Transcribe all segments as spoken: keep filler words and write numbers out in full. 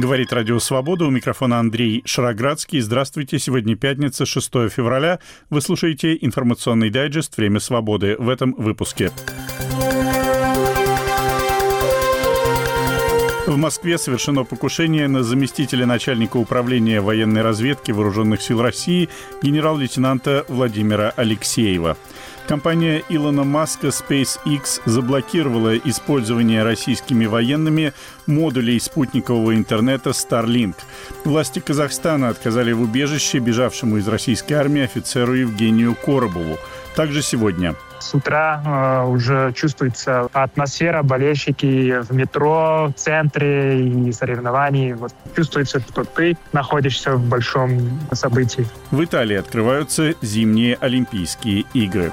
Говорит Радио Свобода, у микрофона Андрей Шароградский. Здравствуйте, сегодня пятница, шестое февраля. Вы слушаете информационный дайджест «Время свободы» в этом выпуске. В Москве совершено покушение на заместителя начальника управления военной разведки Вооруженных сил России генерал-лейтенанта Владимира Алексеева. Компания Илона Маска SpaceX заблокировала использование российскими военными модулей спутникового интернета Starlink. Власти Казахстана отказали в убежище бежавшему из российской армии офицеру Евгению Коробову. Также сегодня. С утра э, уже чувствуется атмосфера, болельщики в метро, в центре и соревнований. Вот чувствуется, что ты находишься в большом событии. В Италии открываются зимние Олимпийские игры.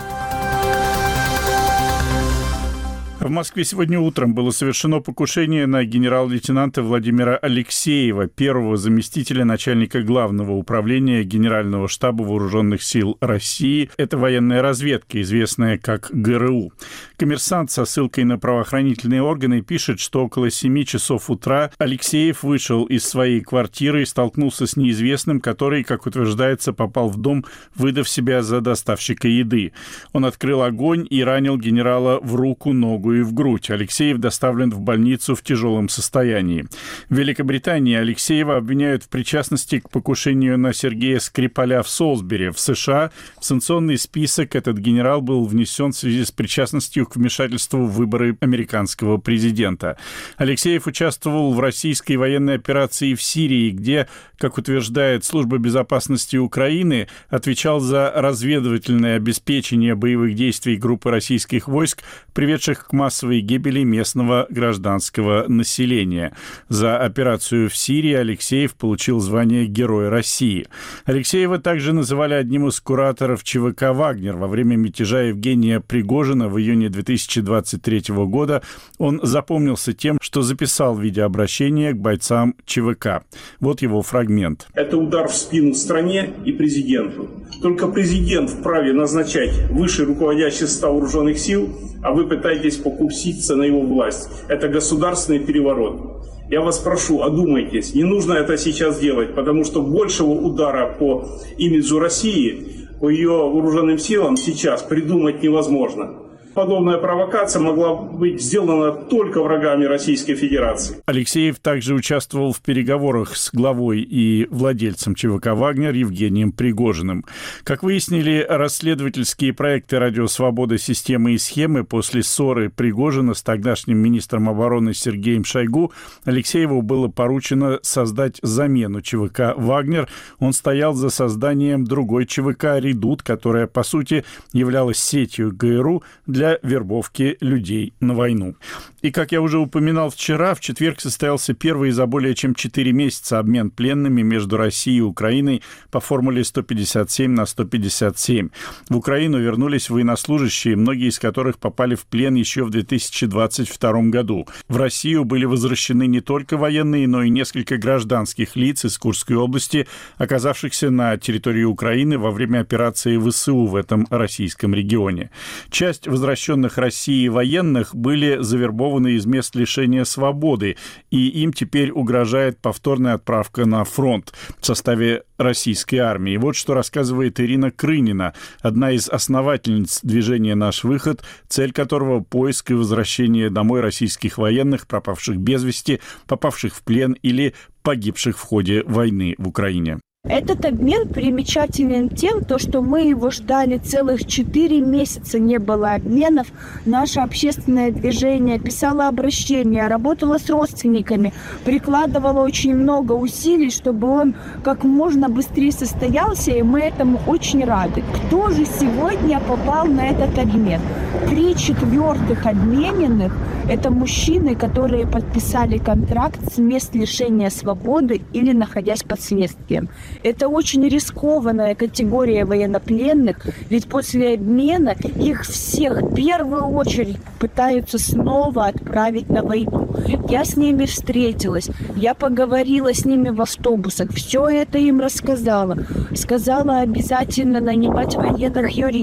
В Москве сегодня утром было совершено покушение на генерал-лейтенанта Владимира Алексеева, первого заместителя начальника Главного управления Генерального штаба Вооруженных сил России. Это военная разведка, известная как ГРУ. «Коммерсант» со ссылкой на правоохранительные органы пишет, что около семи часов утра Алексеев вышел из своей квартиры и столкнулся с неизвестным, который, как утверждается, попал в дом, выдав себя за доставщика еды. Он открыл огонь и ранил генерала в руку, ногу и в грудь. Алексеев доставлен в больницу в тяжелом состоянии. В Великобритании Алексеева обвиняют в причастности к покушению на Сергея Скрипаля в Солсбери. В США в санкционный список этот генерал был внесен в связи с причастностью к вмешательству в выборы американского президента. Алексеев участвовал в российской военной операции в Сирии, где, как утверждает Служба безопасности Украины, отвечал за разведывательное обеспечение боевых действий группы российских войск, приведших к массовой гибели местного гражданского населения. За операцию в Сирии Алексеев получил звание Героя России. Алексеева также называли одним из кураторов ЧВК «Вагнер». Во время мятежа Евгения Пригожина в июне две тысячи двадцать третьего года он запомнился тем, что записал видеообращение к бойцам ЧВК. Вот его фрагмент. Это удар в спину стране и президенту. Только президент вправе назначать высший руководящий состав вооруженных сил, а вы пытаетесь покуситься на его власть. Это государственный переворот. Я вас прошу, одумайтесь. Не нужно это сейчас делать, потому что большего удара по имиджу России, по ее вооруженным силам сейчас придумать невозможно. Подобная провокация могла быть сделана только врагами Российской Федерации. Алексеев также участвовал в переговорах с главой и владельцем ЧВК «Вагнер» Евгением Пригожиным. Как выяснили расследовательские проекты «Радио Свобода. Системы и схемы», после ссоры Пригожина с тогдашним министром обороны Сергеем Шойгу Алексееву было поручено создать замену ЧВК «Вагнер». Он стоял за созданием другой ЧВК «Редут», которая, по сути, являлась сетью ГРУ для вербовки людей на войну. И, как я уже упоминал вчера, в четверг состоялся первый за более чем четыре месяца обмен пленными между Россией и Украиной по формуле сто пятьдесят семь на сто пятьдесят семь. В Украину вернулись военнослужащие, многие из которых попали в плен еще в две тысячи двадцать втором году. В Россию были возвращены не только военные, но и несколько гражданских лиц из Курской области, оказавшихся на территории Украины во время операции ВСУ в этом российском регионе. Часть возвращенных России военных были завербованы из мест лишения свободы, и им теперь угрожает повторная отправка на фронт в составе российской армии. Вот что рассказывает Ирина Крынина, одна из основательниц движения «Наш выход», цель которого — поиск и возвращение домой российских военных, пропавших без вести, попавших в плен или погибших в ходе войны в Украине. Этот обмен примечателен тем, то, что мы его ждали целых четыре месяца, не было обменов. Наше общественное движение писало обращения, работало с родственниками, прикладывало очень много усилий, чтобы он как можно быстрее состоялся, и мы этому очень рады. Кто же сегодня попал на этот обмен? Три четвертых обмененных – это мужчины, которые подписали контракт с мест лишения свободы или находясь под следствием. Это очень рискованная категория военнопленных, ведь после обмена их всех в первую очередь пытаются снова отправить на войну. Я с ними встретилась, я поговорила с ними в автобусах, все это им рассказала. Сказала обязательно нанимать военных юристов,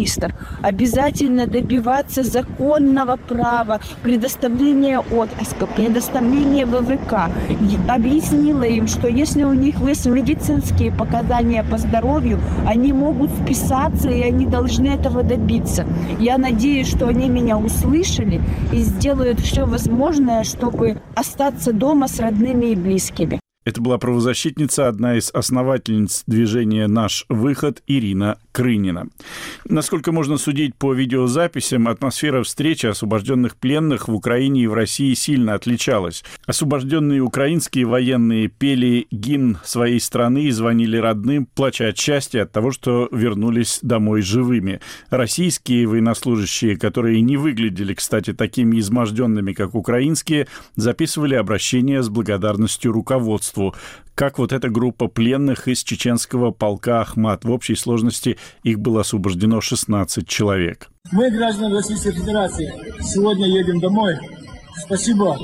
обязательно добиваться законного права предоставления отпуска, предоставления вэ вэ ка. Объяснила им, что если у них есть медицинские показания по здоровью, они могут вписаться, и они должны этого добиться. Я надеюсь, что они меня услышали и сделают все возможное, чтобы остаться дома с родными и близкими. Это была правозащитница, одна из основательниц движения «Наш выход» Ирина Крынина. Насколько можно судить по видеозаписям, атмосфера встречи освобожденных пленных в Украине и в России сильно отличалась. Освобожденные украинские военные пели гимн своей страны и звонили родным, плача от счастья от того, что вернулись домой живыми. Российские военнослужащие, которые не выглядели, кстати, такими изможденными, как украинские, записывали обращения с благодарностью руководству. Как вот эта группа пленных из чеченского полка «Ахмат». В общей сложности их было освобождено шестнадцать человек. Мы, граждане Российской Федерации, сегодня едем домой. Спасибо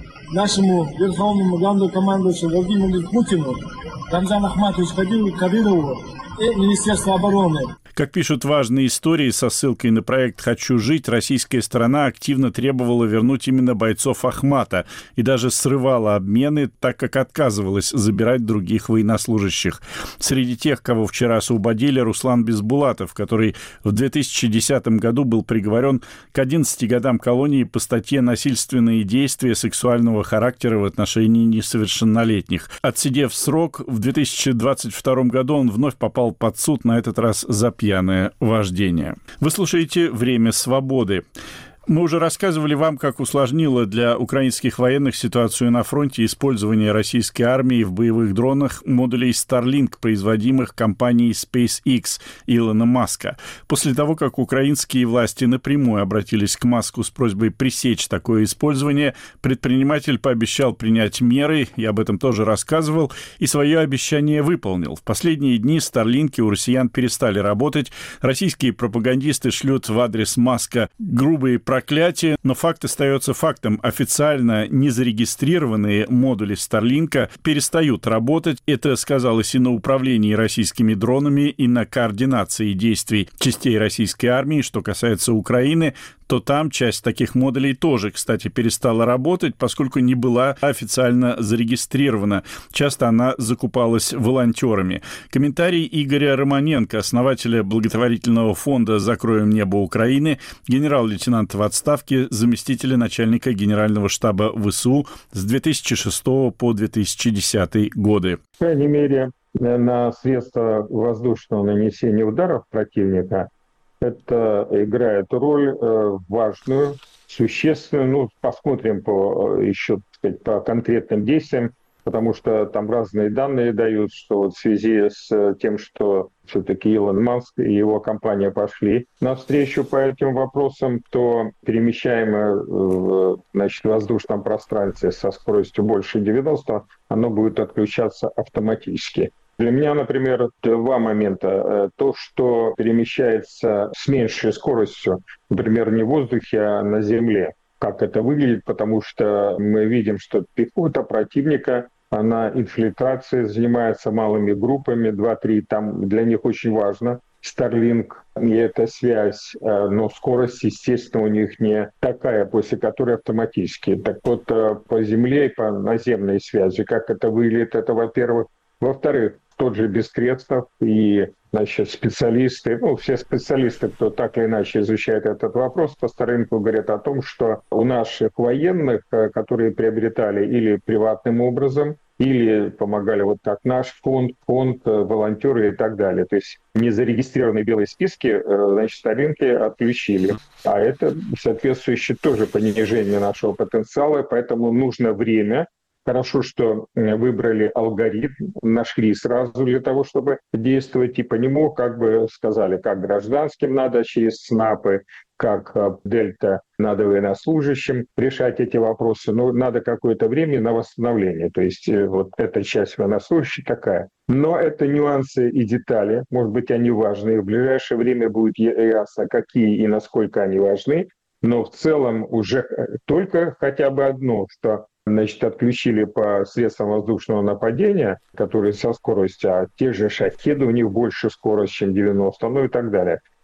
нашему верховному главнокомандующему Владимиру Путину, Рамзану Ахматовичу Кадырову и Министерству обороны. Как пишут важные истории со ссылкой на проект «Хочу жить», российская сторона активно требовала вернуть именно бойцов Ахмата и даже срывала обмены, так как отказывалась забирать других военнослужащих. Среди тех, кого вчера освободили, Руслан Бесбулатов, который в две тысячи десятом году был приговорен к одиннадцати годам колонии по статье «Насильственные действия сексуального характера в отношении несовершеннолетних». Отсидев срок, в две тысячи двадцать втором году он вновь попал под суд, на этот раз за пьяное вождение. Вы слушаете «Время свободы». Мы уже рассказывали вам, как усложнило для украинских военных ситуацию на фронте использование российской армии в боевых дронах модулей Starlink, производимых компанией SpaceX Илона Маска. После того, как украинские власти напрямую обратились к Маску с просьбой пресечь такое использование, предприниматель пообещал принять меры, я об этом тоже рассказывал, и свое обещание выполнил. В последние дни Starlink у россиян перестали работать, российские пропагандисты шлют в адрес Маска грубые проклятие, но факт остается фактом. Официально незарегистрированные модули Starlink перестают работать. Это сказалось и на управлении российскими дронами, и на координации действий частей российской армии. Что касается Украины, то там часть таких модулей тоже, кстати, перестала работать, поскольку не была официально зарегистрирована. Часто она закупалась волонтерами. Комментарий Игоря Романенко, основателя благотворительного фонда «Закроем небо Украины», генерал-лейтенанта в отставке, заместителя начальника Генерального штаба вэ эс у с две тысячи шестого по две тысячи десятый годы. По крайней мере, на средства воздушного нанесения ударов противника это играет роль э, важную, существенную. Ну, посмотрим по еще, так сказать, по конкретным действиям, потому что там разные данные дают, что вот в связи с тем, что все-таки Илон Маск и его компания пошли навстречу по этим вопросам, то перемещаемое в, значит, воздушном пространстве со скоростью больше девяноста, оно будет отключаться автоматически. Для меня, например, два момента. То, что перемещается с меньшей скоростью, например, не в воздухе, а на земле. Как это выглядит, потому что мы видим, что пехота противника, она инфильтрацией занимается малыми группами, два-три, там для них очень важно. Starlink и эта связь, но скорость, естественно, у них не такая, после которой автоматически. Так вот, по земле и по наземной связи, как это выглядит, это, во-первых. Во-вторых, тот же Бестрецков и, значит, специалисты, ну, все специалисты, кто так или иначе изучает этот вопрос, по Starlink говорят о том, что у наших военных, которые приобретали или приватным образом, или помогали вот как наш фонд, фонд, волонтеры и так далее. То есть незарегистрированные белые списки, значит, Starlink отключили. А это соответствующее тоже понижение нашего потенциала, поэтому нужно время. Хорошо, что выбрали алгоритм, нашли сразу для того, чтобы действовать, и по нему как бы сказали, как гражданским надо через снапы, как Дельта надо военнослужащим решать эти вопросы. Но надо какое-то время на восстановление. То есть вот эта часть военнослужащих такая. Но это нюансы и детали. Может быть, они важны. В ближайшее время будет ясно, какие и насколько они важны. Но в целом уже только хотя бы одно, что значит, отключили по средствам воздушного нападения, которые со скоростью, а те же шахеды, у них больше скорость, чем девяносто, ну и так далее.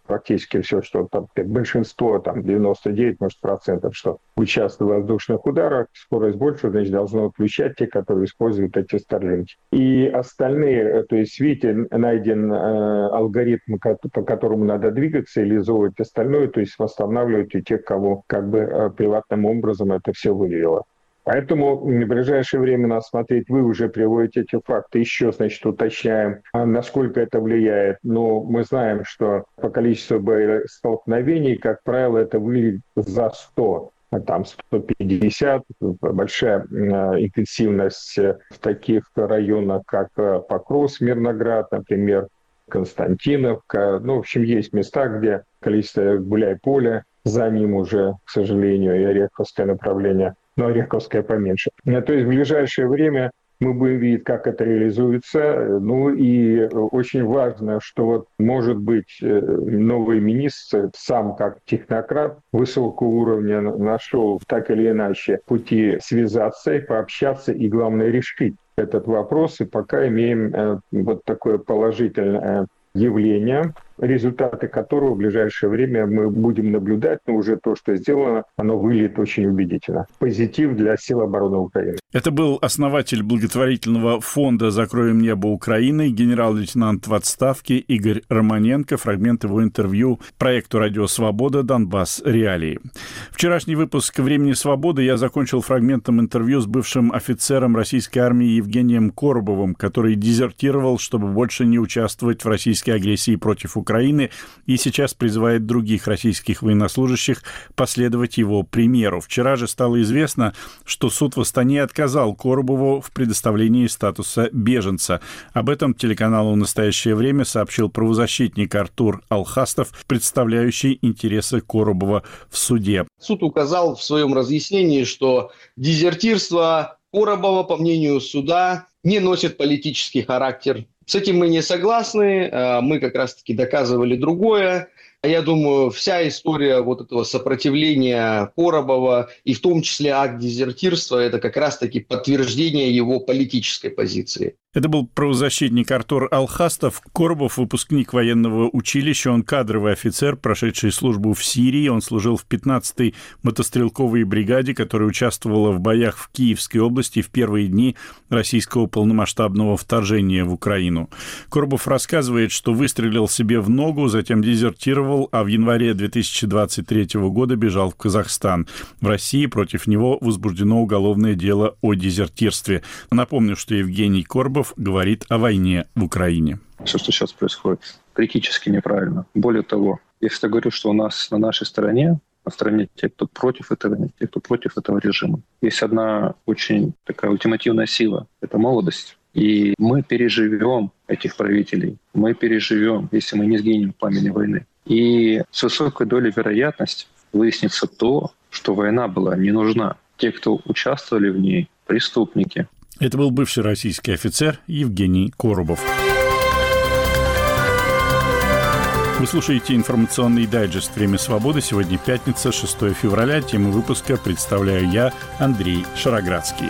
практически все, что там, большинство, там девяносто девять, может, процентов, что участвуют в воздушных ударах, скорость больше, значит, должно отключать те, которые используют эти Старлинки. И остальные, то есть, видите, найден э, алгоритм, по которому надо двигаться, реализовывать остальное, то есть восстанавливать у тех, кого как бы э, приватным образом это все вывело. Поэтому в ближайшее время надо смотреть, вы уже приводите эти факты, еще, значит, уточняем, насколько это влияет. Но мы знаем, что по количеству боестолкновений, как правило, это выглядит за сто, там сто пятьдесят, большая интенсивность в таких районах, как Покров, Мирноград, например, Константиновка. Ну, в общем, есть места, где количество Гуляй-Поля, за ним уже, к сожалению, и Ореховское направление, но Ореховское поменьше. То есть в ближайшее время мы будем видеть, как это реализуется. Ну и очень важно, что вот, может быть, новый министр сам как технократ высокого уровня нашел так или иначе пути связаться и пообщаться, и, главное, решить этот вопрос. И пока имеем вот такое положительное явление, результаты которого в ближайшее время мы будем наблюдать, но уже то, что сделано, оно выглядит очень убедительно. Позитив для сил обороны Украины. Это был основатель благотворительного фонда «Закроем небо Украины», генерал-лейтенант в отставке Игорь Романенко. Фрагмент его интервью проекту «Радио Свобода. Донбасс. Реалии». Вчерашний выпуск «Времени свободы» я закончил фрагментом интервью с бывшим офицером российской армии Евгением Коробовым, который дезертировал, чтобы больше не участвовать в российской агрессии против Украины. Украины и сейчас призывает других российских военнослужащих последовать его примеру. Вчера же стало известно, что суд в Астане отказал Коробову в предоставлении статуса беженца. Об этом телеканалу «В настоящее время» сообщил правозащитник Артур Алхастов, представляющий интересы Коробова в суде. Суд указал в своем разъяснении, что дезертирство Коробова, по мнению суда, не носит политический характер. С этим мы не согласны, мы как раз-таки доказывали другое. Я думаю, вся история вот этого сопротивления Коробова, и в том числе акт дезертирства, это как раз-таки подтверждение его политической позиции. Это был правозащитник Артур Алхастов. Коробов – выпускник военного училища, он кадровый офицер, прошедший службу в Сирии. Он служил в пятнадцатой мотострелковой бригаде, которая участвовала в боях в Киевской области в первые дни российского полномасштабного вторжения в Украину. Коробов рассказывает, что выстрелил себе в ногу, затем дезертировал, а в январе две тысячи двадцать третьего года бежал в Казахстан. В России против него возбуждено уголовное дело о дезертирстве. Напомню, что Евгений Коробов говорит о войне в Украине. Все, что сейчас происходит, критически неправильно. Более того, я всегда говорю, что у нас на нашей стороне, на стороне тех, кто против этого, тех, кто против этого режима, есть одна очень такая ультимативная сила – это молодость. И мы переживем этих правителей, мы переживем, если мы не сгинем в пламени войны. И с высокой долей вероятности выяснится то, что война была не нужна. Те, кто участвовали в ней, преступники. Это был бывший российский офицер Евгений Коробов. Вы слушаете информационный дайджест «Время свободы». Сегодня пятница, шестое февраля. Тему выпуска представляю я, Андрей Шароградский.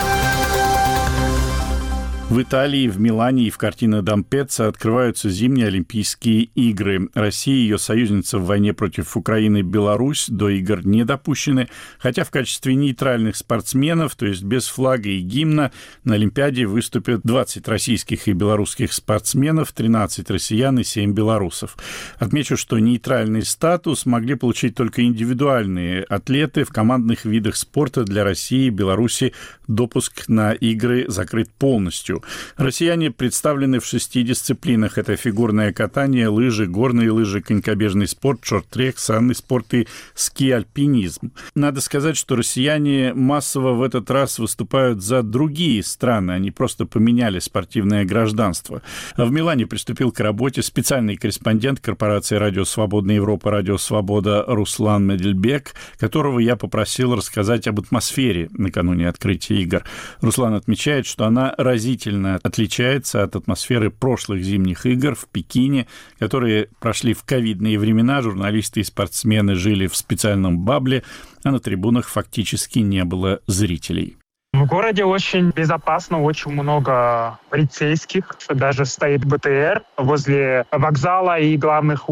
В Италии, в Милане и в Кортино-д'Ампеццо открываются зимние Олимпийские игры. Россия и ее союзница в войне против Украины Беларусь до игр не допущены, хотя в качестве нейтральных спортсменов, то есть без флага и гимна, на Олимпиаде выступят двадцать российских и белорусских спортсменов, тринадцать россиян и семь белорусов. Отмечу, что нейтральный статус могли получить только индивидуальные атлеты. В командных видах спорта для России и Беларуси допуск на игры закрыт полностью. Россияне представлены в шести дисциплинах. Это фигурное катание, лыжи, горные лыжи, конькобежный спорт, шорт-трек, санный спорт и ски-альпинизм. Надо сказать, что россияне массово в этот раз выступают за другие страны. Они просто поменяли спортивное гражданство. В Милане приступил к работе специальный корреспондент корпорации «Радио Свободная Европа», «Радио Свобода» Руслан Медельбек, которого я попросил рассказать об атмосфере накануне открытия игр. Руслан отмечает, что она разительно отличается от атмосферы прошлых зимних игр в Пекине, которые прошли в ковидные времена. Журналисты и спортсмены жили в специальном бабле, а на трибунах фактически не было зрителей. В городе очень безопасно, очень много полицейских, даже стоит бэ тэ эр возле вокзала и главных улиц.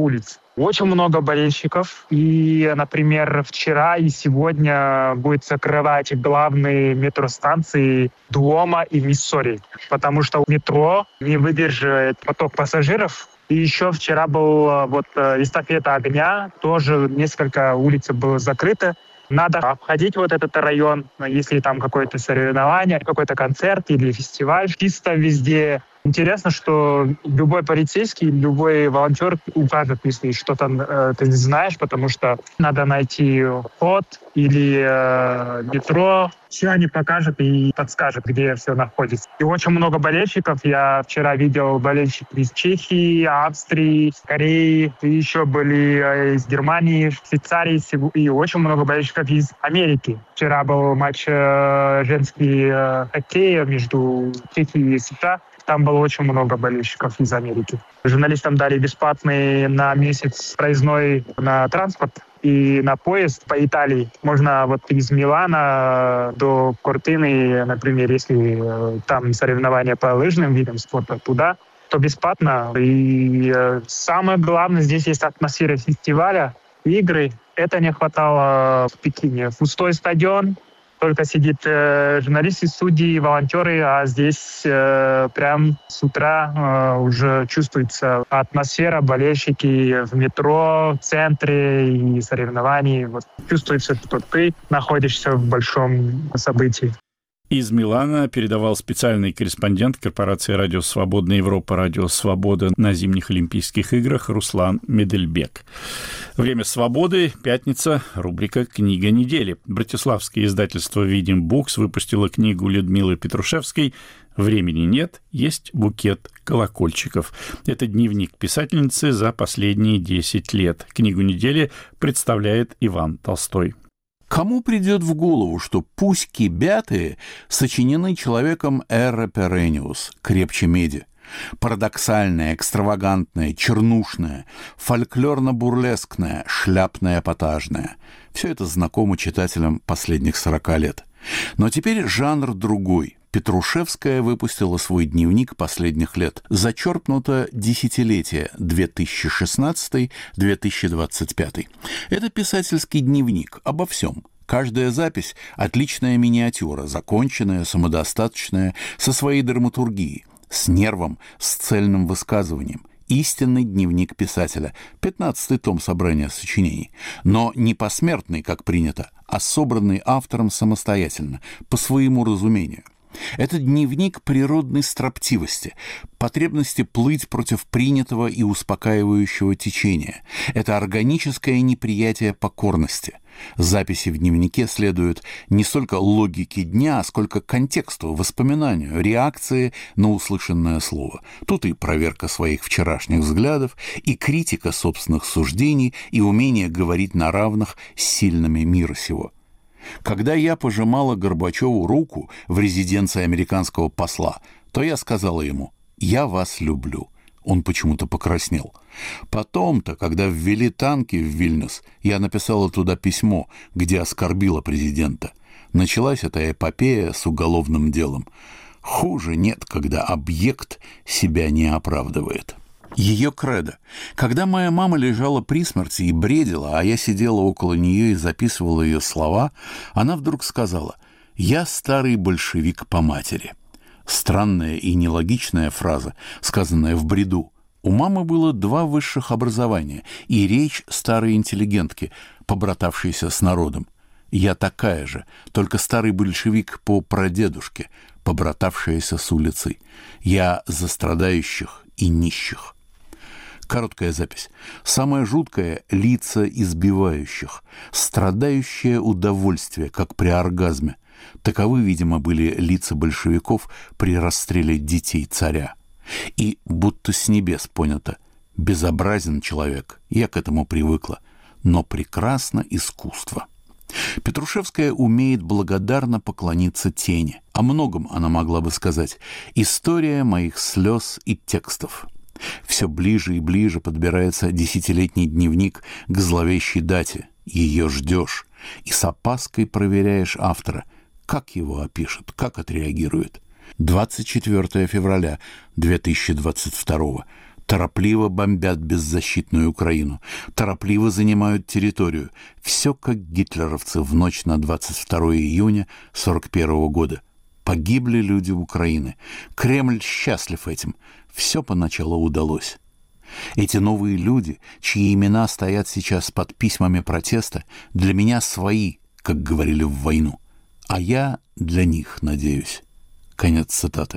Очень много болельщиков. И, например, вчера и сегодня будет закрывать главные метростанции Дуома и Миссори, потому что метро не выдерживает поток пассажиров. И еще вчера был вот эстафета огня, тоже несколько улиц было закрыто. Надо обходить вот этот район, если там какое-то соревнование, какой-то концерт или фестиваль. Чисто везде. Интересно, что любой полицейский, любой волонтер укажет, если что-то э, ты не знаешь, потому что надо найти ход или э, метро. Все они покажут и подскажут, где все находится. И очень много болельщиков. Я вчера видел болельщиков из Чехии, Австрии, Кореи. И еще были из Германии, Швейцарии. И очень много болельщиков из Америки. Вчера был матч э, женский э, хоккея между Чехией и США. Там было очень много болельщиков из Америки. Журналистам дали бесплатный на месяц проездной на транспорт и на поезд по Италии. Можно вот из Милана до Кортины, например, если там соревнования по лыжным видам спорта, туда, то бесплатно. И самое главное, здесь есть атмосфера фестиваля, игры. Это не хватало в Пекине. Пустой стадион. Только сидит э, журналисты, судьи, волонтеры, а здесь э, прям с утра э, уже чувствуется атмосфера, болельщики в метро, в центре и соревнований. Вот чувствуется, что ты находишься в большом событии. Из Милана передавал специальный корреспондент корпорации «Радио Свободная Европа», «Радио Свобода» на зимних Олимпийских играх Руслан Медельбек. Время свободы, пятница, рубрика «Книга недели». Братиславское издательство «Видим Букс» выпустило книгу Людмилы Петрушевской «Времени нет, есть букет колокольчиков». Это дневник писательницы за последние десять лет. Книгу недели представляет Иван Толстой. Кому придет в голову, что «Пуськи бятые» сочинены человеком эра перенниус, крепче меди? Парадоксальная, экстравагантная, чернушная, фольклорно-бурлескная, шляпно-эпатажная. Все это знакомо читателям последних сорока лет. Но теперь жанр другой. Петрушевская выпустила свой дневник последних лет. Зачерпнуто десятилетие две тысячи шестнадцатый — две тысячи двадцать пятый. Это писательский дневник обо всем. Каждая запись – отличная миниатюра, законченная, самодостаточная, со своей драматургией, с нервом, с цельным высказыванием. Истинный дневник писателя, пятнадцатый том собрания сочинений, но не посмертный, как принято, а собранный автором самостоятельно, по своему разумению. Это дневник природной строптивости, потребности плыть против принятого и успокаивающего течения. Это органическое неприятие покорности. Записи в дневнике следуют не столько логике дня, сколько контексту, воспоминанию, реакции на услышанное слово. Тут и проверка своих вчерашних взглядов, и критика собственных суждений, и умение говорить на равных с сильными мира сего. Когда я пожимала Горбачеву руку в резиденции американского посла, то я сказала ему: «Я вас люблю». Он почему-то покраснел. Потом-то, когда ввели танки в Вильнюс, я написала туда письмо, где оскорбила президента. Началась эта эпопея с уголовным делом. Хуже нет, когда объект себя не оправдывает. Ее кредо. Когда моя мама лежала при смерти и бредила, а я сидела около нее и записывала ее слова, она вдруг сказала: «Я старый большевик по матери». Странная и нелогичная фраза, сказанная в бреду. У мамы было два высших образования и речь старой интеллигентки, побратавшейся с народом. Я такая же, только старый большевик по прадедушке, побратавшаяся с улицей. Я за страдающих и нищих. Короткая запись. Самое жуткое — лица избивающих. Страдающее удовольствие, как при оргазме. Таковы, видимо, были лица большевиков при расстреле детей царя. И будто с небес понято: безобразен человек, я к этому привыкла, но прекрасно искусство. Петрушевская умеет благодарно поклониться тени. О многом она могла бы сказать. История моих слез и текстов. Все ближе и ближе подбирается десятилетний дневник к зловещей дате. Ее ждешь. И с опаской проверяешь автора. Как его опишет, как отреагирует. двадцать четвёртого февраля две тысячи двадцать второго. торопливо бомбят беззащитную Украину, торопливо занимают территорию. Все как гитлеровцы в ночь на двадцать второе июня сорок первого года. Погибли люди Украины. Кремль счастлив этим. Все поначалу удалось. Эти новые люди, чьи имена стоят сейчас под письмами протеста, для меня свои, как говорили в войну. А я для них надеюсь. Конец цитаты.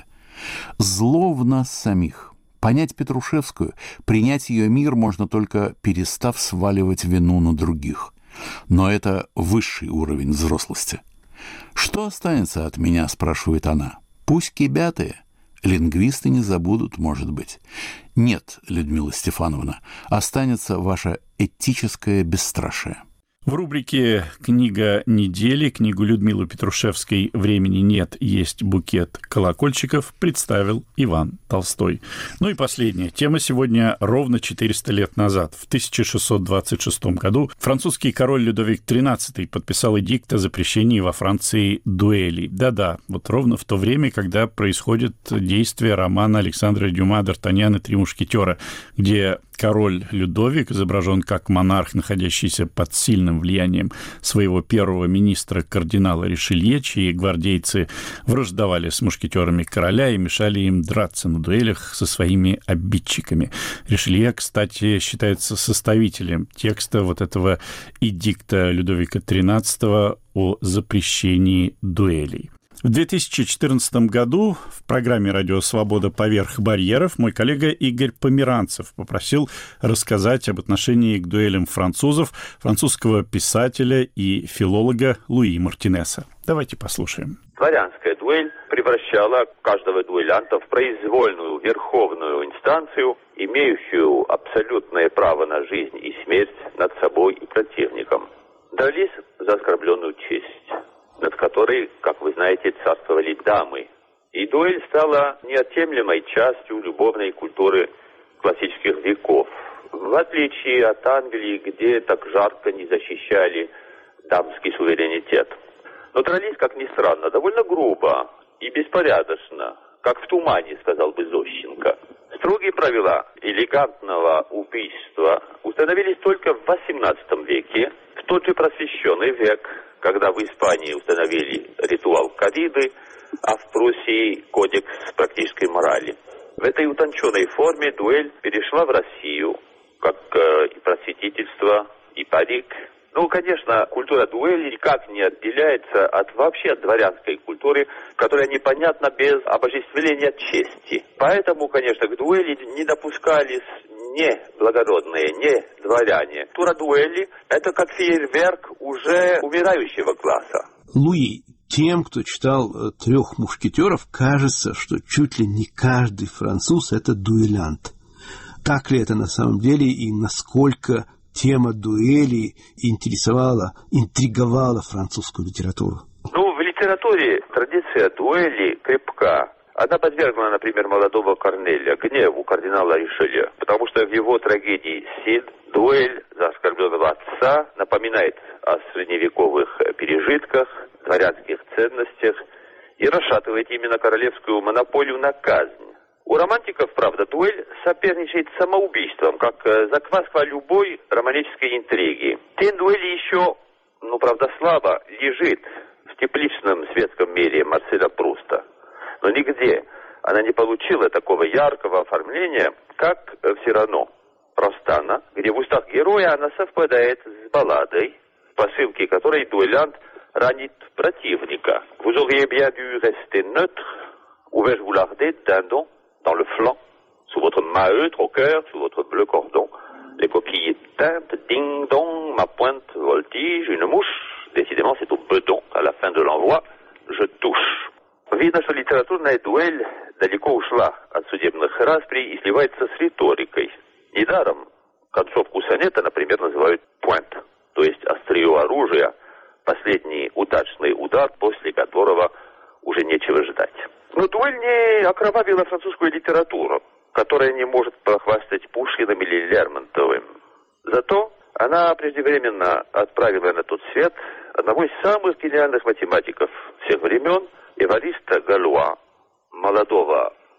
Зло в нас самих. Понять Петрушевскую, принять ее мир можно только перестав сваливать вину на других. Но это высший уровень взрослости. «Что останется от меня?» – спрашивает она. «Пусть кибятые. Лингвисты не забудут, может быть». Нет, Людмила Стефановна, останется ваше этическое бесстрашие. В рубрике «Книга недели» книгу Людмилы Петрушевской «Времени нет, есть букет колокольчиков» представил Иван Толстой. Ну и последняя тема сегодня. Ровно четыреста лет назад, в тысяча шестьсот двадцать шестом году, французский король Людовик тринадцатый подписал эдикт о запрещении во Франции дуэлей. Да-да, вот ровно в то время, когда происходит действие романа Александра Дюма «Д'Артаньян и три мушкетера», где король Людовик изображен как монарх, находящийся под сильным влиянием своего первого министра кардинала Ришелье, чьи гвардейцы враждовали с мушкетерами короля и мешали им драться на дуэлях со своими обидчиками. Ришелье, кстати, считается составителем текста вот этого эдикта Людовика тринадцатого о запрещении дуэлей. В две тысячи четырнадцатом году в программе «Радио Свобода. Поверх барьеров» мой коллега Игорь Померанцев попросил рассказать об отношении к дуэлям французов французского писателя и филолога Луи Мартинеса. Давайте послушаем. Дворянская дуэль превращала каждого дуэлянта в произвольную верховную инстанцию, имеющую абсолютное право на жизнь и смерть над собой и противником. Дрались за оскорбленную честь, над которой, как вы знаете, царствовали дамы. И дуэль стала неотъемлемой частью любовной культуры классических веков. В отличие от Англии, где так жарко не защищали дамский суверенитет. Но дрались, как ни странно, довольно грубо и беспорядочно, как в тумане, сказал бы Зощенко. Строгие правила элегантного убийства установились только в восемнадцатом веке, в тот же просвещенный век, когда в Испании установили ритуал корриды, а в Пруссии кодекс практической морали. В этой утонченной форме дуэль перешла в Россию, как э, и просветительство, и парик. Ну, конечно, культура дуэли никак не отделяется от вообще от дворянской культуры, которая непонятна без обожествления чести. Поэтому, конечно, к дуэли не допускались не благородные, не дворяне. Культура дуэли – это как фейерверк уже умирающего класса. Луи, тем, кто читал «Трех мушкетеров», кажется, что чуть ли не каждый француз – это дуэлянт. Так ли это на самом деле и насколько тема дуэли интересовала, интриговала французскую литературу? Ну, в литературе традиция дуэли крепка. Она подвергла, например, молодого Корнеля гневу кардинала Ришелье, потому что в его трагедии «Сид» дуэль за оскорбленного отца напоминает о средневековых пережитках, дворянских ценностях и расшатывает именно королевскую монополию на казнь. У романтиков, правда, дуэль соперничает с самоубийством, как закваска любой романической интриги. Тень дуэли еще, ну, правда, слабо лежит в тепличном светском мире Марселя Пруста. Но нигде она не получила такого яркого оформления, как в Сирано Ростана, где в устах героя она совпадает с балладой, в посылке которой дуэлянт ранит противника. Vous auriez bien dû rester neutre, ouvert vous lardez d'un don dans le flanc, sous votre maheutre au cœur, sous votre bleu cordon, les coquilles teintes, ding-dong, ma pointe voltige, une mouche, décidément c'est au bedon, à la fin de l'envoi, je touche. Видно, что литературная дуэль далеко ушла от судебных расприй и сливается с риторикой. Недаром концовку сонета, например, называют «пуэнт», то есть острие оружия, последний удачный удар, после которого уже нечего ждать. Но дуэль не окровавила французскую литературу, которая не может похвастать Пушкиным или Лермонтовым. Зато она преждевременно отправила на тот свет одного из самых гениальных математиков всех времен, Эвариста Галуа, молодого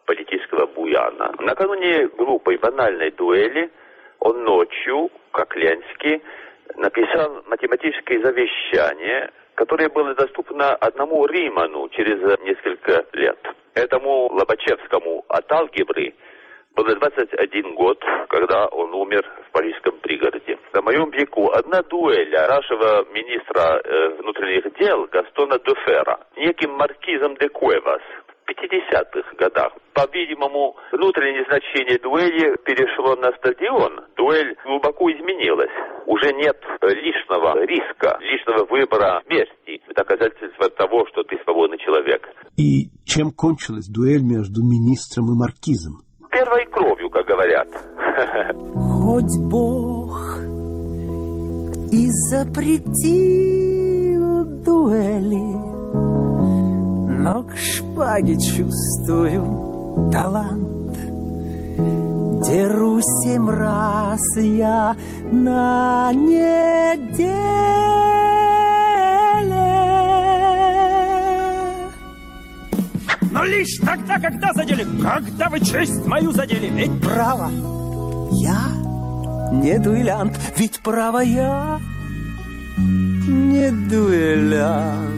политического буяна. Накануне глупой банальной дуэли он ночью, как Ленский, написал математическое завещание, которое было доступно одному Риману через несколько лет. Этому Лобачевскому от алгебры было двадцать один год, когда он умер в парижском пригороде. На моем веку одна дуэль нашего министра э, внутренних дел Гастона Дюфера неким маркизом де Куэвас в пятидесятых годах. По-видимому, внутреннее значение дуэли перешло на стадион. Дуэль глубоко изменилась. Уже нет лишнего риска, лишнего выбора смерти. Доказательство того, что ты свободный человек. И чем кончилась дуэль между министром и маркизом? Первой кровью, как говорят. Хоть Бог и запретил дуэли, но к шпаге чувствую талант. Дерусь семь раз я на неделе. Но лишь тогда, когда задели, когда вы честь мою задели, ведь право, я не дуэлянт, ведь право я не дуэлянт.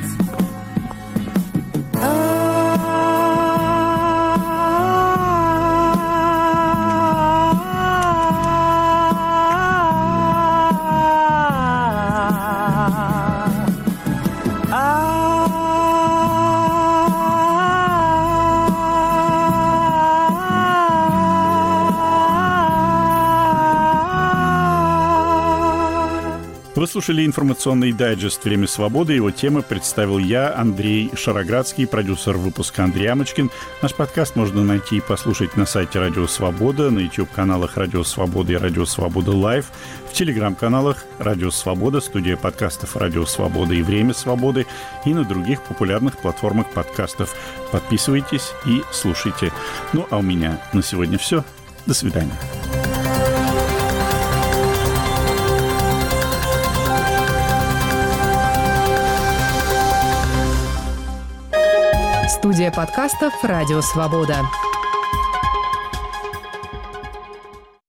Вы слушали информационный дайджест «Время свободы». Его темы представил я, Андрей Шароградский, продюсер выпуска Андрей Амочкин. Наш подкаст можно найти и послушать на сайте Радио Свобода, на YouTube-каналах Радио Свобода и Радио Свобода Лайв, в телеграм-каналах Радио Свобода, студия подкастов Радио Свобода и Время Свободы и на других популярных платформах подкастов. Подписывайтесь и слушайте. Ну, а у меня на сегодня все. До свидания. Студия подкастов «Радио Свобода».